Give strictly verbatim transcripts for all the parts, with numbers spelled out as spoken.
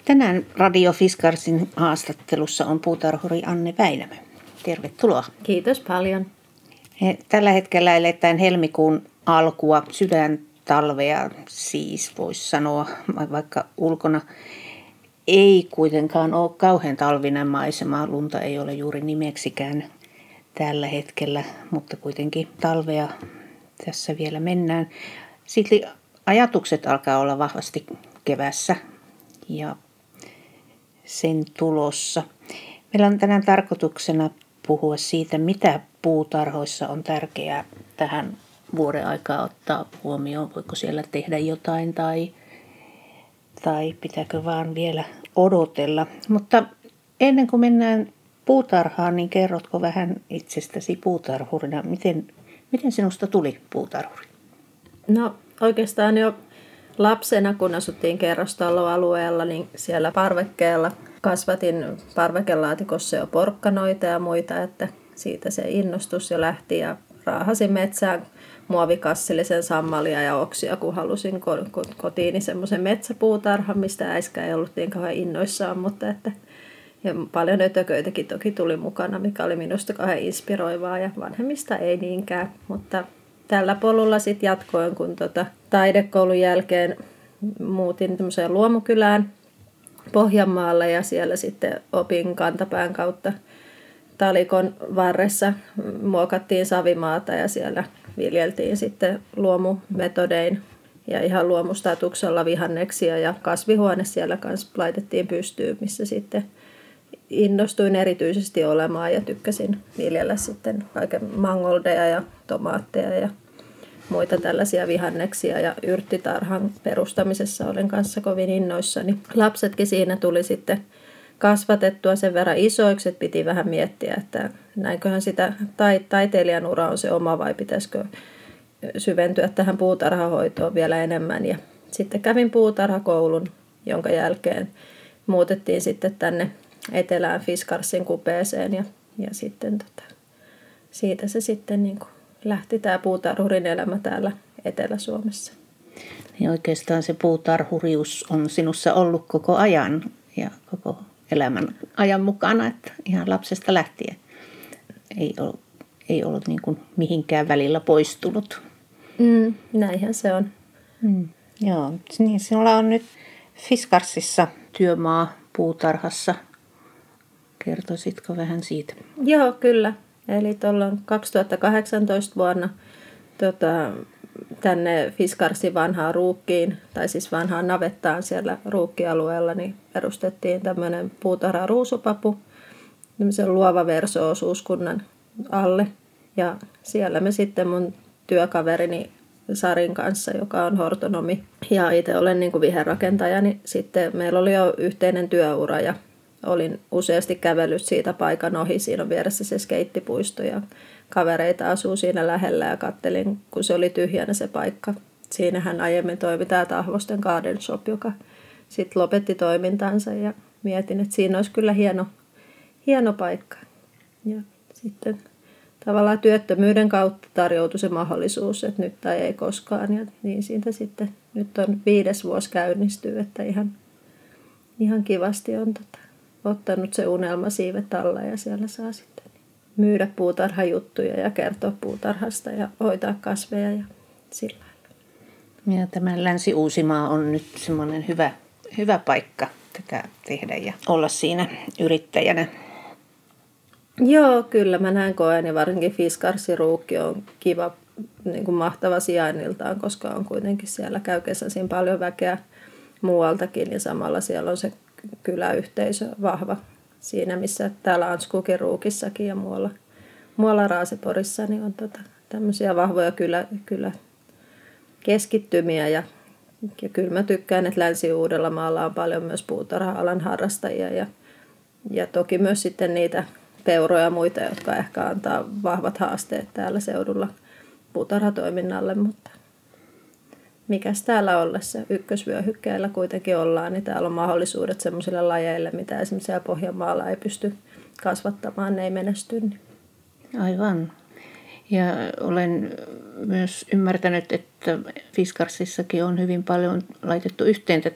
Tänään Radio Fiskarsin haastattelussa on puutarhuri Anne Väinämö. Tervetuloa. Kiitos paljon. Tällä hetkellä eletään helmikuun alkua, sydäntalvea siis voisi sanoa, vaikka ulkona ei kuitenkaan ole kauhean talvinen maisema. Lunta ei ole juuri nimeksikään tällä hetkellä, mutta kuitenkin talvea tässä vielä mennään. Silti ajatukset alkaa olla vahvasti kevässä ja sen tulossa. Meillä on tänään tarkoituksena puhua siitä, mitä puutarhoissa on tärkeää tähän vuoden aikaa ottaa huomioon. Voiko siellä tehdä jotain tai, tai pitääkö vaan vielä odotella. Mutta ennen kuin mennään puutarhaan, niin kerrotko vähän itsestäsi puutarhurina. Miten, miten sinusta tuli puutarhuri? No oikeastaan jo lapsena, kun asuttiin kerrostaloalueella, niin siellä parvekkeella kasvatin parvekelaatikossa jo porkkanoita ja muita, että siitä se innostus jo lähti ja raahasin metsään muovikassillisen sammalia ja oksia, kun halusin kotiini semmoisen metsäpuutarhan, mistä äiskä ei ollut niin kauhean innoissaan, mutta että ja paljon ötököitäkin toki tuli mukana, mikä oli minusta kauhean inspiroivaa ja vanhemmista ei niinkään, mutta tällä polulla sitten jatkoin, kun tota taidekoulun jälkeen muutin tämmöiseen luomukylään Pohjanmaalle ja siellä sitten opin kantapään kautta talikon varressa. Muokattiin savimaata ja siellä viljeltiin sitten luomumetodein ja ihan luomustatuksella vihanneksia ja kasvihuone siellä kanssa laitettiin pystyyn, missä sitten innostuin erityisesti olemaan ja tykkäsin viljellä sitten kaiken mangoldeja ja tomaatteja ja muita tällaisia vihanneksia ja yrttitarhan perustamisessa olen kanssa kovin innoissani. Lapsetkin siinä tuli sitten kasvatettua sen verran isoiksi, että piti vähän miettiä, että näinköhän sitä tai, taiteilijan ura on se oma vai pitäisikö syventyä tähän puutarhahoitoon vielä enemmän. Ja sitten kävin puutarhakoulun, jonka jälkeen muutettiin sitten tänne etelään Fiskarsin kupeeseen ja, ja sitten tota, siitä se sitten niin kuin lähti tämä puutarhurin elämä täällä Etelä-Suomessa. Niin oikeastaan se puutarhurius on sinussa ollut koko ajan ja koko elämän ajan mukana, että ihan lapsesta lähtien ei ollut, ei ollut niin kuin mihinkään välillä poistunut. Mm, näinhän se on. Mm, joo, niin sinulla on nyt Fiskarsissa työmaa puutarhassa. Kertoisitko vähän siitä? Joo, kyllä. Eli tuolloin kaksituhattakahdeksantoista vuonna tota, tänne Fiskarsin vanhaan ruukkiin, tai siis vanhaan navettaan siellä ruukkialueella, niin perustettiin tämmöinen puutarha ruusupapu, tämmöisen luova verso-osuuskunnan alle. Ja siellä me sitten mun työkaverini Sarin kanssa, joka on hortonomi, ja itse olen niin kuin viherrakentaja, niin sitten meillä oli jo yhteinen työura ja olin useasti kävellyt siitä paikan ohi. Siinä on vieressä se skeittipuisto ja kavereita asuu siinä lähellä ja kattelin, kun se oli tyhjänä se paikka. Siinähän aiemmin toimi tämä Tahvosten Garden Shop, joka sitten lopetti toimintansa ja mietin, että siinä olisi kyllä hieno, hieno paikka. Ja sitten tavallaan työttömyyden kautta tarjoutui se mahdollisuus, että nyt tai ei koskaan. Ja niin siitä sitten nyt on viides vuosi käynnistyy, että ihan, ihan kivasti on tota, ottanut se unelma siivet alla ja siellä saa sitten myydä puutarhajuttuja ja kertoa puutarhasta ja hoitaa kasveja ja sillä lailla. Ja tämä Länsi-Uusimaa on nyt semmoinen hyvä, hyvä paikka tätä tehdä ja olla siinä yrittäjänä. Joo, kyllä mä näin koen ja varsinkin Fiskarsin ruukki on kiva, niin kuin mahtava sijainniltaan, koska on kuitenkin siellä käy kesäisin paljon väkeä muualtakin ja samalla siellä on se kyläyhteisö vahva siinä, missä täällä Anskukin ruukissakin ja muualla, muualla Raaseporissa niin on tota, tämmöisiä vahvoja kylä, kylä keskittymiä ja, ja kyllä mä tykkään, että Länsi-Uudellamaalla on paljon myös puutarha-alan harrastajia ja, ja toki myös sitten niitä peuroja ja muita, jotka ehkä antaa vahvat haasteet täällä seudulla puutarhatoiminnalle, mutta mikäs täällä ollessa ykkösvyöhykkeellä kuitenkin ollaan, niin täällä on mahdollisuudet sellaisille lajeille, mitä esimerkiksi siellä Pohjanmaalla ei pysty kasvattamaan, ne ei menesty. Aivan. Ja olen myös ymmärtänyt, että Fiskarsissakin on hyvin paljon laitettu yhteen tätä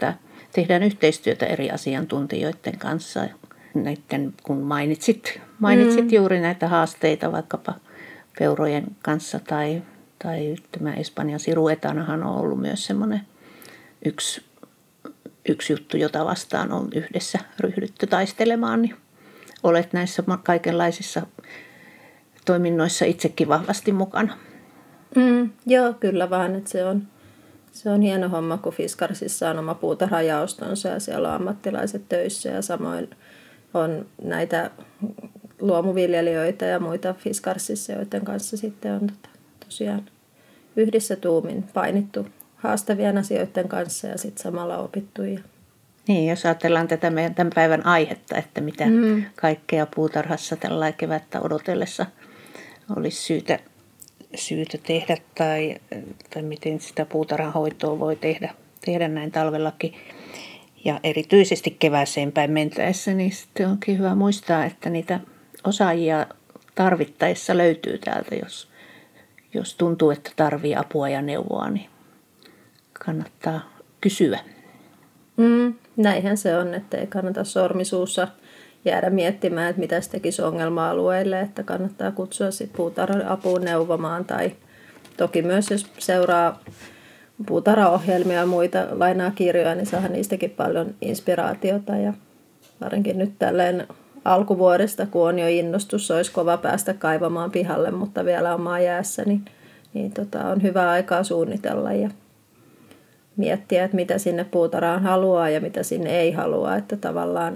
tehdään yhteistyötä eri asiantuntijoiden kanssa. Näiden, kun mainitsit, mainitsit mm. juuri näitä haasteita vaikkapa peurojen kanssa tai, tai tämä Espanjan siruetanahan on ollut myös semmoinen yksi, yksi juttu, jota vastaan on yhdessä ryhdytty taistelemaan, niin olet näissä kaikenlaisissa toiminnoissa itsekin vahvasti mukana. Mm, joo, kyllä vaan, että se on, se on hieno homma, kun Fiskarsissa on oma puutarhajaostonsa ja siellä on ammattilaiset töissä ja samoin on näitä luomuviljelijöitä ja muita Fiskarsissa, joiden kanssa sitten on tota, tosiaan yhdessä tuumin painittu haastavien asioiden kanssa ja sitten samalla opittu. Ja... Niin, jos ajatellaan tätä meidän tämän päivän aihetta, että mitä mm. kaikkea puutarhassa tällä kevättä odotellessa olisi syytä, syytä tehdä tai, tai miten sitä puutarhan hoitoa voi tehdä, tehdä näin talvellakin. Ja erityisesti kevääseen päin mentäessä, niin sitten onkin hyvä muistaa, että niitä osaajia tarvittaessa löytyy täältä, jos, jos tuntuu, että tarvii apua ja neuvoa, niin kannattaa kysyä. Mm, näinhän se on, että ei kannata sormisuussa jäädä miettimään, että mitä se tekisi ongelma-alueille, että kannattaa kutsua sitten puutarhan apuun neuvomaan tai toki myös jos seuraa puutarhaohjelmia ja muita lainaa kirjoja, niin saa niistäkin paljon inspiraatiota ja varsinkin nyt tälleen alkuvuodesta, kun on jo innostus, olisi kova päästä kaivamaan pihalle, mutta vielä on maa jäässä, niin, niin tota, on hyvä aikaa suunnitella ja miettiä, että mitä sinne puutarhaan haluaa ja mitä sinne ei halua, että tavallaan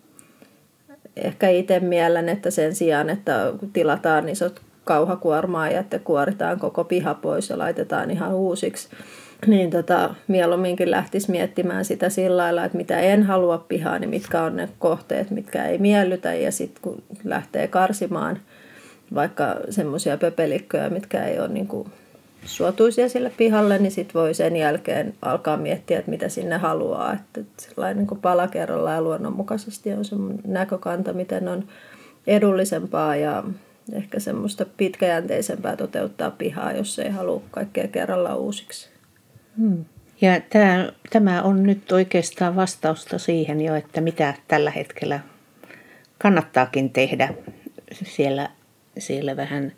ehkä itse mielen, että sen sijaan, että tilataan isot kauhakuormaa ja että kuoritaan koko piha pois ja laitetaan ihan uusiksi, niin tota, mieluumminkin lähtisi miettimään sitä sillä lailla, että mitä en halua pihaan, niin mitkä on ne kohteet, mitkä ei miellytä ja sitten kun lähtee karsimaan vaikka semmoisia pöpelikköjä, mitkä ei ole niin kuin suotuisia sille pihalle, niin sitten voi sen jälkeen alkaa miettiä, että mitä sinne haluaa. Että sellainen niin kuin pala kerrallaan ja luonnonmukaisesti on semmoinen näkökanta, miten on edullisempaa ja ehkä semmoista pitkäjänteisempää toteuttaa pihaa, jos ei halua kaikkea kerrallaan uusiksi. Hmm. Ja tämä, tämä on nyt oikeastaan vastausta siihen jo, että mitä tällä hetkellä kannattaakin tehdä siellä, siellä vähän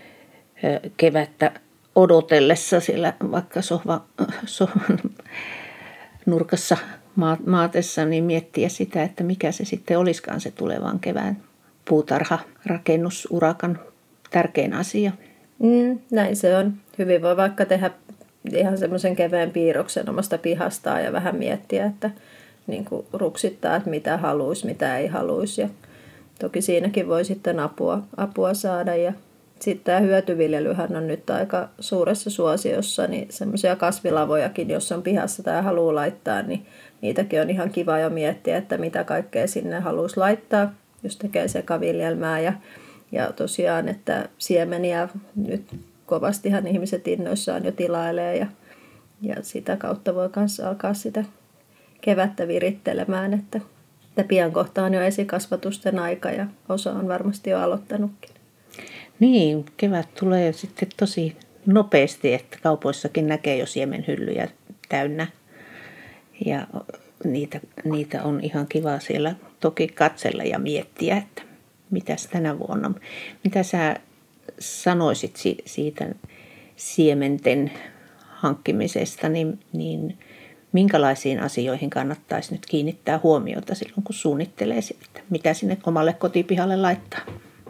kevättä odotellessa siellä vaikka sohva, sohvan nurkassa maatessa, niin miettiä sitä, että mikä se sitten olisikaan se tulevan kevään puutarha-rakennusurakan tärkein asia. Mm, näin se on. Hyvin voi vaikka tehdä ihan semmoisen kevään piirroksen omasta pihastaan ja vähän miettiä, että niin kuin ruksittaa, että mitä haluaisi, mitä ei haluaisi. Ja toki siinäkin voi sitten apua, apua saada. Ja sitten tämä hyötyviljelyhän on nyt aika suuressa suosiossa, niin semmoisia kasvilavojakin, jos on pihassa tai haluaa laittaa, niin niitäkin on ihan kiva jo miettiä, että mitä kaikkea sinne haluaisi laittaa, jos tekee sekaviljelmää. Ja, ja tosiaan, että siemeniä nyt kovastihan ihmiset innoissaan jo tilailee ja, ja sitä kautta voi myös alkaa sitä kevättä virittelemään, että, että pian kohta on jo esikasvatusten aika ja osa on varmasti jo aloittanutkin. Niin, kevät tulee sitten tosi nopeasti, että kaupoissakin näkee jo siemenhyllyjä täynnä ja niitä, niitä on ihan kiva siellä toki katsella ja miettiä, että mitäs tänä vuonna, mitä sä sanoisit siitä siementen hankkimisesta, niin, niin minkälaisiin asioihin kannattaisi nyt kiinnittää huomiota silloin, kun suunnittelee sitä, mitä sinne omalle kotipihalle laittaa?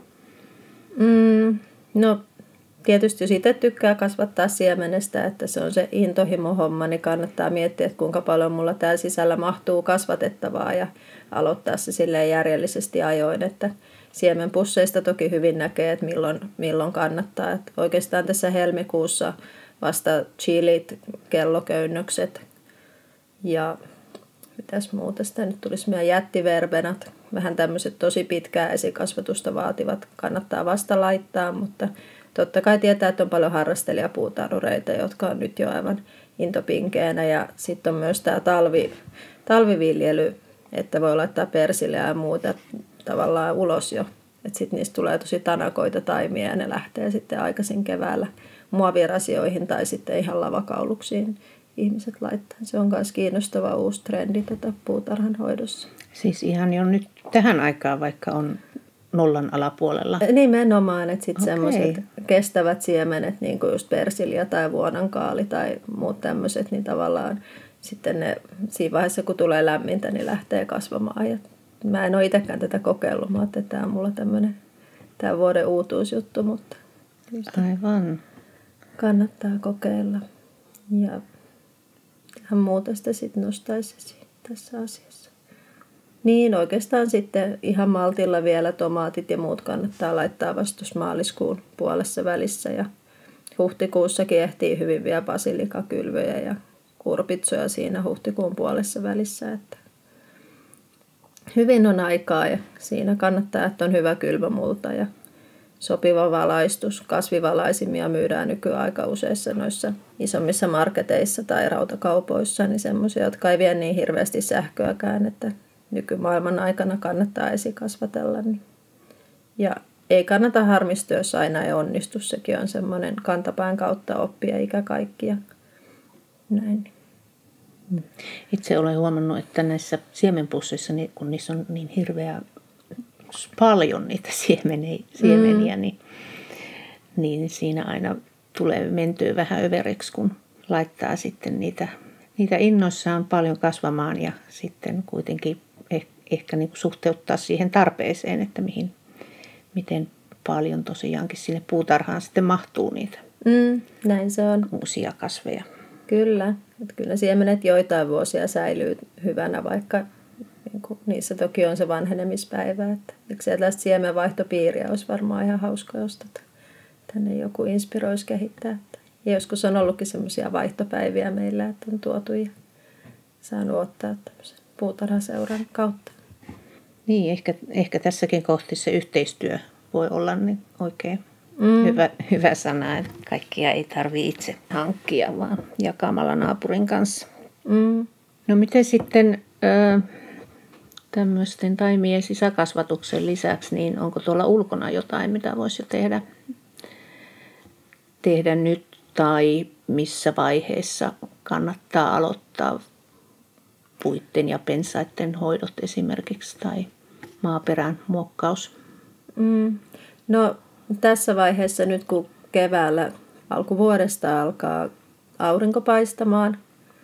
Mm, no tietysti jos itse tykkää kasvattaa siemenestä, että se on se intohimo homma, niin kannattaa miettiä, että kuinka paljon mulla täällä sisällä mahtuu kasvatettavaa ja aloittaa se silleen järjellisesti ajoin, että siemenpusseista toki hyvin näkee, että milloin, milloin kannattaa. Että oikeastaan tässä helmikuussa vasta chilit, kelloköynnökset ja mitäs muuta sitä nyt tulisi meidän jättiverbenat. Vähän tämmöiset tosi pitkää esikasvatusta vaativat kannattaa vasta laittaa, mutta totta kai tietää, että on paljon harrastelijapuutarhureita, jotka on nyt jo aivan intopinkeenä. Ja sitten on myös tämä talvi, talviviljely, että voi laittaa persilleä ja muuta tavallaan ulos jo. Että sitten niistä tulee tosi tanakoita taimia ja ne lähtee sitten aikaisin keväällä muovirasioihin tai sitten ihan lavakauluksiin ihmiset laittaa. Se on myös kiinnostava uusi trendi tota puutarhan hoidossa. Siis ihan jo nyt tähän aikaan, vaikka on nollan alapuolella. Nimenomaan, että sitten Okei. semmoiset kestävät siemenet, niin kuin just persilja tai vuonankaali tai muut tämmöiset, niin tavallaan sitten ne siinä vaiheessa, kun tulee lämmintä, niin lähtee kasvamaan. Ja mä en ole itsekään tätä kokeillut, mä ajattelin, että tämä on mulla tämmöinen tämän vuoden uutuusjuttu, mutta Aivan. kannattaa kokeilla. Ja hän muuta sitä sitten nostaisi esiin tässä asiassa. Niin oikeastaan sitten ihan maltilla vielä tomaatit ja muut kannattaa laittaa vastus maaliskuun puolessa välissä. Ja huhtikuussakin ehtii hyvin vielä basilikakylvyjä ja kurpitsoja siinä huhtikuun puolessa välissä. Että hyvin on aikaa ja siinä kannattaa, että on hyvä kylvämulta ja sopiva valaistus. Kasvivalaisimia myydään nykyään aika useissa noissa isommissa marketeissa tai rautakaupoissa, niin semmoisia, jotka ei vie niin hirveästi sähköäkään, että nykymaailman aikana kannattaa esikasvatella. Ja ei kannata harmistua, jos aina ei onnistu. Sekin on semmoinen kantapään kautta oppia ikä kaikkia. Näin. Itse olen huomannut, että näissä siemenpusseissa, kun niissä on niin hirveä paljon niitä siemeniä, siemeniä mm. niin, niin siinä aina tulee mentyä vähän överiksi, kun laittaa sitten niitä, niitä innoissaan paljon kasvamaan ja sitten kuitenkin eh, ehkä niin kuin suhteuttaa siihen tarpeeseen, että mihin, miten paljon tosiaankin sinne puutarhaan sitten mahtuu niitä mm, näin se on. Uusia kasveja. Kyllä, että kyllä siemenet joitain vuosia säilyy hyvänä, vaikka niin kuin, niissä toki on se vanhenemispäivä. Että, että tällaista siemenvaihtopiiriä olisi varmaan ihan hauska, jos tota, tänne joku inspiroisi kehittää. Että, ja joskus on ollutkin semmoisia vaihtopäiviä meillä, että on tuotu ja saanut ottaa tämmöisen puutarhaseuran kautta. Niin, ehkä, ehkä tässäkin kohti se yhteistyö voi olla niin oikein mm. hyvä, hyvä sana, että kaikkia ei tarvitse itse hankkia, vaan jakamalla naapurin kanssa. Mm. No miten sitten ö, tämmöisten taimien sisäkasvatuksen lisäksi, niin onko tuolla ulkona jotain, mitä voisi jo tehdä, tehdä nyt tai missä vaiheessa kannattaa aloittaa puitten ja pensaiden hoidot esimerkiksi tai maaperän muokkaus? Mm. No tässä vaiheessa nyt kun keväällä alkuvuodesta alkaa aurinko paistamaan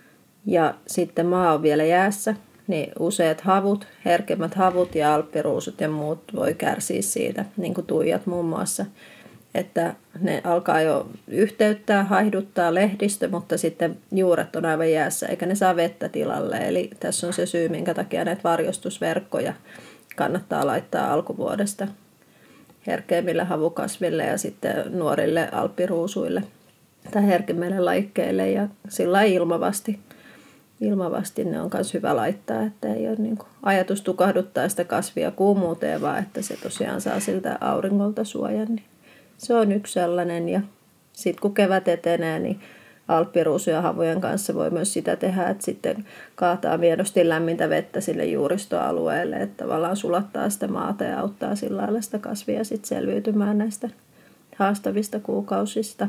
ja sitten maa on vielä jäässä, niin useat havut, herkemmät havut ja alppiruusut ja muut voi kärsiä siitä, niin kuin tuijat muun muassa. Että ne alkaa jo yhteyttää, haihduttaa lehdistö, mutta sitten juuret on aivan jäässä, eikä ne saa vettä tilalle. Eli tässä on se syy, minkä takia näitä varjostusverkkoja kannattaa laittaa alkuvuodesta herkeimmille havukasville ja sitten nuorille alppiruusuille tai herkimmille lajikkeille. Ja sillä ilmavasti, ilmavasti ne on myös hyvä laittaa, että ei ole niin kuin ajatus tukahduttaa sitä kasvia kuumuuteen, vaan että se tosiaan saa siltä auringolta suojan. Niin se on yksi sellainen ja sitten kun kevät etenee, niin alppiruusu ja havujen kanssa voi myös sitä tehdä, että sitten kaataa miedosti lämmintä vettä sille juuristoalueelle, että tavallaan sulattaa sitä maata ja auttaa sillä lailla sitä kasvia sitten selviytymään näistä haastavista kuukausista.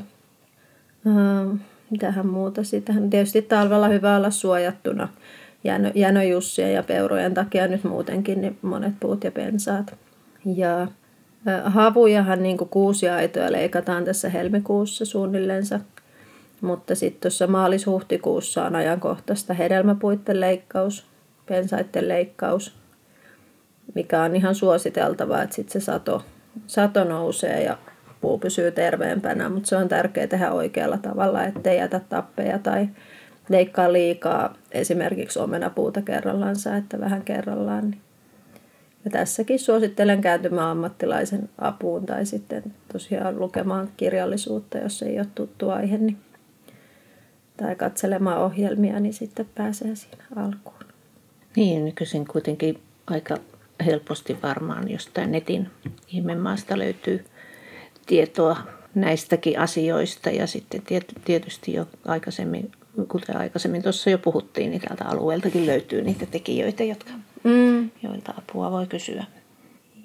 Ähm, mitähän muuta sitten? Tietysti talvella hyvä olla suojattuna jänö, jänöjussien ja peurojen takia nyt muutenkin niin monet puut ja pensaat. Ja havujahan niin kuin kuusiaitoja leikataan tässä helmikuussa suunnillensa, mutta sitten tuossa maalis-huhtikuussa on ajankohtaista hedelmäpuitten leikkaus, pensaiden leikkaus, mikä on ihan suositeltavaa, että sitten se sato, sato nousee ja puu pysyy terveempänä, mutta se on tärkeää tehdä oikealla tavalla, ettei jätä tappeja tai leikkaa liikaa esimerkiksi omenapuuta kerrallansa, että vähän kerrallaan. Ja tässäkin suosittelen kääntymään ammattilaisen apuun tai sitten tosiaan lukemaan kirjallisuutta, jos ei ole tuttu aihe, niin, tai katselemaan ohjelmia, niin sitten pääsee siinä alkuun. Niin, nykyisin kuitenkin aika helposti varmaan jostain netin ihmemaasta löytyy tietoa näistäkin asioista ja sitten tietysti jo aikaisemmin, kuten aikaisemmin tuossa jo puhuttiin, niin täältä alueeltakin löytyy niitä tekijöitä, jotka, mm. joilta apua voi kysyä.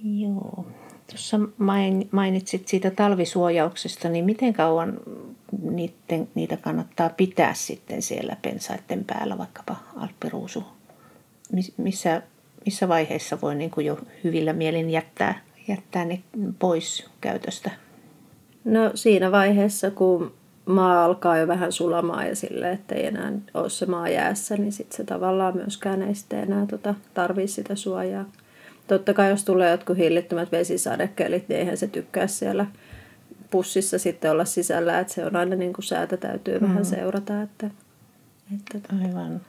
Joo. Tuossa mainitsit siitä talvisuojauksesta, niin miten kauan niiden, niitä kannattaa pitää sitten siellä pensaiden päällä, vaikkapa alppiruusu. Missä, missä vaiheessa voi niin kuin jo hyvillä mielin jättää, jättää ne pois käytöstä? No siinä vaiheessa, kun maa alkaa jo vähän sulamaan ja silleen, että ei enää ole se maa jäässä, niin sitten se tavallaan myöskään ei sitten enää tota, tarvitse sitä suojaa. Totta kai jos tulee jotkut hillittömät vesisadekelit, niin eihän se tykkää siellä pussissa sitten olla sisällä, että se on aina niin kuin säätä täytyy mm. vähän seurata. Että, että... Aivan.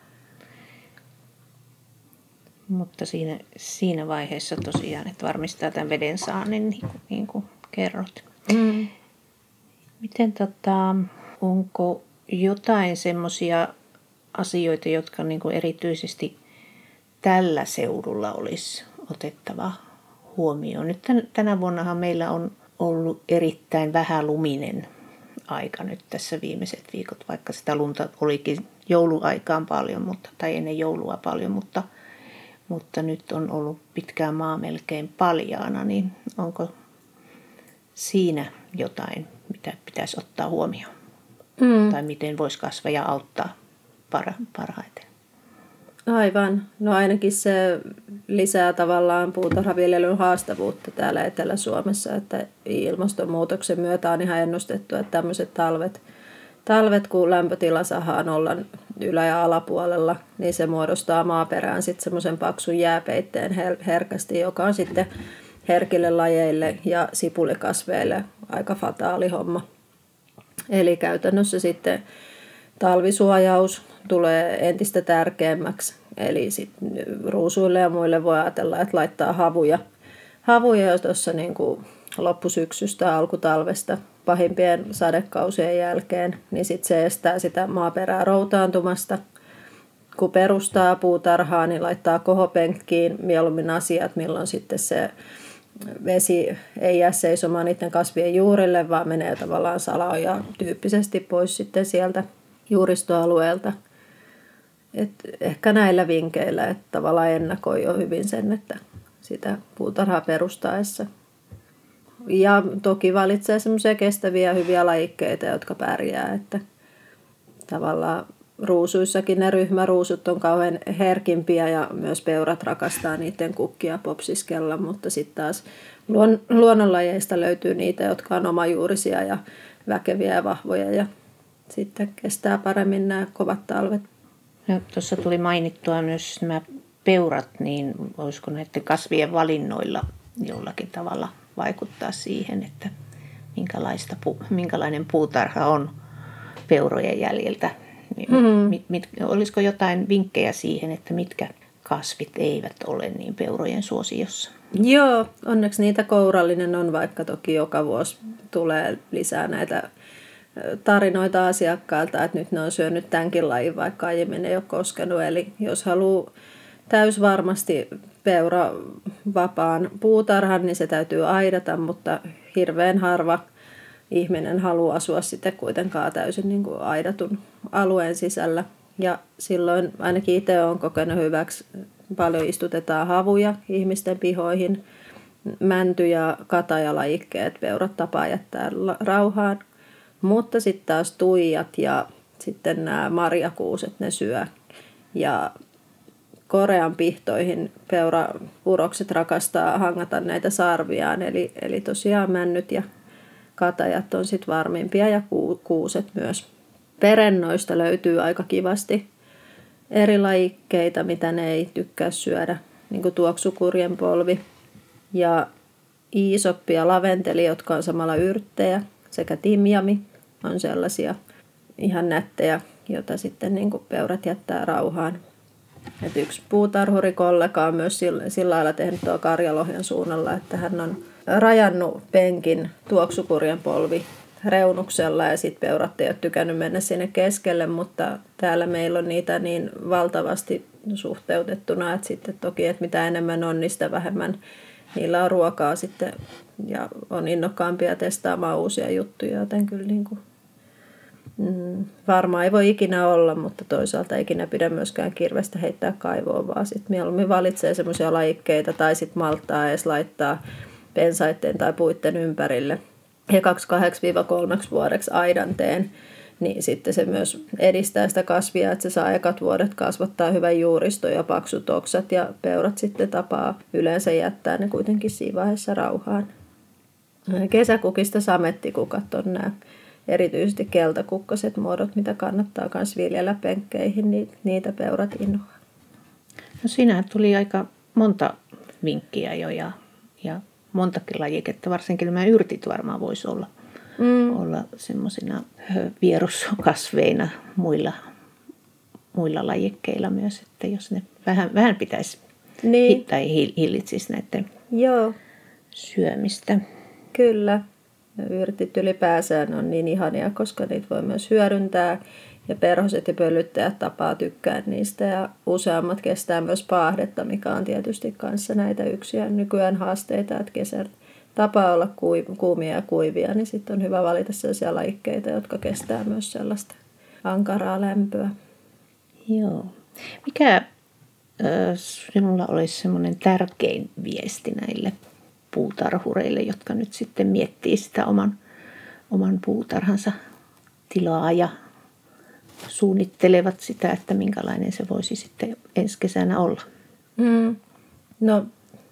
Mutta siinä, siinä vaiheessa tosiaan, että varmistaa tämän veden saannin, niin kuin, niin kuin kerrot. Mm. Miten tota, onko jotain semmoisia asioita, jotka niin kuin erityisesti tällä seudulla olisi otettava huomioon? Nyt tänä vuonnahan meillä on ollut erittäin vähäluminen aika nyt tässä viimeiset viikot, vaikka sitä lunta olikin jouluaikaan paljon, mutta, tai ennen joulua paljon, mutta, mutta nyt on ollut pitkään maa melkein paljaana, niin onko siinä jotain, mitä pitäisi ottaa huomioon? Mm. Tai miten voisi kasvaja auttaa parha- parhaiten? Aivan. No ainakin se lisää tavallaan puutarhaviljelyn haastavuutta täällä Etelä-Suomessa, että ilmastonmuutoksen myötä on ihan ennustettu, että tämmöiset talvet, talvet kun lämpötila sahaa nollan ylä- ja alapuolella, niin se muodostaa maaperään sitten semmoisen paksun jääpeitteen her- herkästi, joka on sitten herkille lajeille ja sipulikasveille aika fataali homma. Eli käytännössä sitten talvisuojaus tulee entistä tärkeämmäksi. Eli sit ruusuille ja muille voi ajatella, että laittaa havuja, havuja jo tuossa niin kuin loppusyksystä, alkutalvesta, pahimpien sadekausien jälkeen, niin sit se estää sitä maaperää routaantumasta. Kun perustaa puutarhaa, niin laittaa kohopenkkiin mieluummin asiat, milloin sitten se vesi ei jää seisomaan niiden kasvien juurille, vaan menee tavallaan salaoja tyyppisesti pois sitten sieltä juuristoalueelta. Et ehkä näillä vinkkeillä, että tavallaan ennakoi jo hyvin sen, että sitä puutarhaa perustaessa. Ja toki valitsee semmoisia kestäviä hyviä lajikkeita, jotka pärjää, että tavallaan ruusuissakin ne ryhmäruusut on kauhean herkimpiä ja myös peurat rakastaa niiden kukkia popsiskella, mutta sitten taas luon, luonnonlajeista löytyy niitä, jotka on omajuurisia ja väkeviä ja vahvoja ja sitten kestää paremmin nämä kovat talvet. No, tuossa tuli mainittua myös nämä peurat, niin voisiko näiden kasvien valinnoilla jollakin tavalla vaikuttaa siihen, että minkälaista, minkälainen puutarha on peurojen jäljiltä? Mm-hmm. Mit, mit, olisiko jotain vinkkejä siihen, että mitkä kasvit eivät ole niin peurojen suosiossa? Joo, onneksi niitä kourallinen on, vaikka toki joka vuosi tulee lisää näitä tarinoita asiakkailta, että nyt ne on syönyt tämänkin lajin, vaikka aiemmin ei ole koskenut. Eli jos haluaa täysvarmasti peura vapaan puutarhan, niin se täytyy aidata, mutta hirveän harva ihminen haluaa asua sitten kuitenkaan täysin niin kuin aidatun alueen sisällä. Ja silloin ainakin itse olen kokenut hyväksi, paljon istutetaan havuja ihmisten pihoihin, mänty- ja katajalajikkeet, peurat tapaa jättää rauhaan. Mutta sitten taas tuijat ja sitten nämä marjakuuset ne syö. Ja Korean pihtoihin peuraurokset rakastaa hangata näitä sarviaan, eli, eli tosiaan männyt ja katajat on sitten varmimpia ja kuuset myös. Perennoista löytyy aika kivasti eri lajikkeita, mitä ne ei tykkää syödä, niin kuin tuoksukurjen polvi ja iisoppi ja laventeli, jotka on samalla yrttejä, sekä timjami on sellaisia ihan nättejä, joita sitten niin kuin peurat jättää rauhaan. Et yksi puutarhurikollega on myös sillä, sillä lailla tehnyt tuo Karjalohjan suunnalla, että hän on rajannut penkin tuoksukurjen polvi reunuksella ja sitten peurat ei ole tykännyt mennä sinne keskelle, mutta täällä meillä on niitä niin valtavasti suhteutettuna, että sitten toki, että mitä enemmän on, niin sitä vähemmän niillä on ruokaa sitten ja on innokkaampia testaamaan uusia juttuja, joten kyllä niin kuin, mm, varmaan ei voi ikinä olla, mutta toisaalta ikinä pidä myöskään kirvestä heittää kaivoon, vaan sitten mieluummin valitsee semmoisia lajikkeita tai sitten malttaa edes laittaa pensaitten tai puitten ympärille ja kaksikymmentäkahdeksan kolmeksi vuodeksi aidanteen, niin sitten se myös edistää sitä kasvia, että se saa ekat vuodet kasvattaa hyvän juuriston ja paksut oksat ja peurat sitten tapaa yleensä jättää ne kuitenkin siinä vaiheessa rauhaan. Kesäkukista samettikukat on nämä erityisesti keltakukkaset muodot, mitä kannattaa myös viljellä penkkeihin, niin niitä peurat inhoaa. No siinä tuli aika monta vinkkiä jo ja, ja montakin lajiketta, varsinkin nämä yrtit varmaan voisi olla, mm. olla semmoisina vieruskasveina muilla, muilla lajikkeilla myös, että jos ne vähän, vähän pitäisi niin. tai hillitsisi näiden Joo. syömistä. Kyllä. Ja yrtit ylipäänsä on niin ihania, koska niitä voi myös hyödyntää. Ja perhoset ja pölyttäjät tapaa tykkää niistä. Ja useammat kestää myös paahdetta, mikä on tietysti kanssa näitä yksiä nykyään haasteita. Että kesän tapaa olla kuumia ja kuivia, niin sitten on hyvä valita sellaisia lajikkeita, jotka kestää myös sellaista ankaraa lämpöä. Joo. Mikä äh, sinulla olisi semmoinen tärkein viesti näille puutarhureille, jotka nyt sitten miettii sitä oman, oman puutarhansa tilaa ja suunnittelevat sitä, että minkälainen se voisi sitten ensi kesänä olla? Mm. No,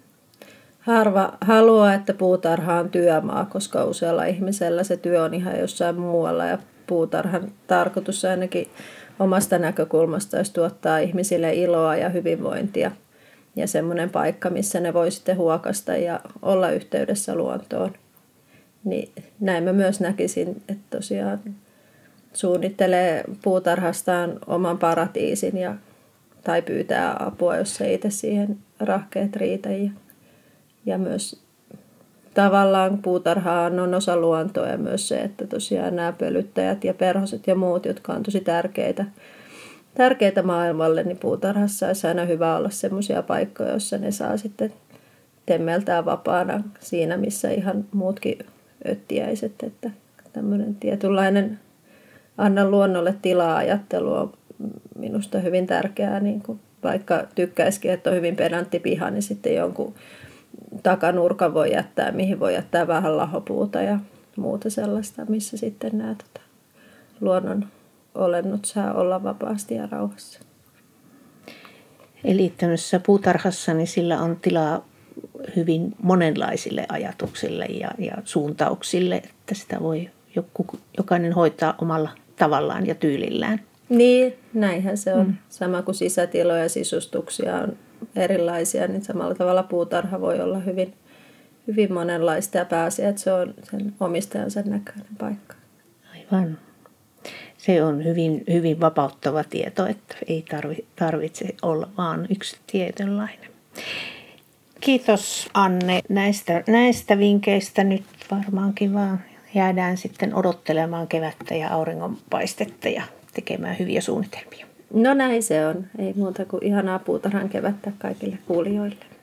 harva haluaa, että puutarha on työmaa, koska usealla ihmisellä se työ on ihan jossain muualla ja puutarhan tarkoitus ainakin omasta näkökulmasta olisi tuottaa ihmisille iloa ja hyvinvointia. Ja semmoinen paikka, missä ne voi sitten huokasta ja olla yhteydessä luontoon. Niin näin mä myös näkisin, että tosiaan suunnittelee puutarhastaan oman paratiisin ja, tai pyytää apua, jos ei itse siihen rahkeet riitä. Ja, ja myös tavallaan puutarha on osa luontoa ja myös se, että tosiaan nämä pölyttäjät ja perhoset ja muut, jotka on tosi tärkeitä, tärkeitä maailmalle, niin puutarhassa olisi aina hyvä olla semmoisia paikkoja, joissa ne saa sitten temmeltää vapaana siinä, missä ihan muutkin öttiäiset. Että tämmöinen tietynlainen anna luonnolle tilaa ajattelu on minusta hyvin tärkeää. Niin kuin vaikka tykkäisikin, että on hyvin pedantti piha, niin sitten jonkun takanurkan voi jättää, mihin voi jättää vähän lahopuuta ja muuta sellaista, missä sitten nämä tota, luonnon olennot saa olla vapaasti ja rauhassa. Eli tämmöisessä puutarhassa niin sillä on tilaa hyvin monenlaisille ajatuksille ja, ja suuntauksille, että sitä voi joku, jokainen hoitaa omalla tavallaan ja tyylillään. Niin, näinhän se on. Mm. Sama kuin sisätiloja ja sisustuksia on erilaisia, niin samalla tavalla puutarha voi olla hyvin, hyvin monenlaista ja pääsee, että se on sen omistajansa näköinen paikka. Aivan. Se on hyvin, hyvin vapauttava tieto, että ei tarvitse olla vaan yksi tietynlainen. Kiitos Anne näistä, näistä vinkkeistä. Nyt varmaankin vaan jäädään sitten odottelemaan kevättä ja auringonpaistetta ja tekemään hyviä suunnitelmia. No näin se on. Ei muuta kuin ihanaa puutarhan kevättä kaikille kuulijoille.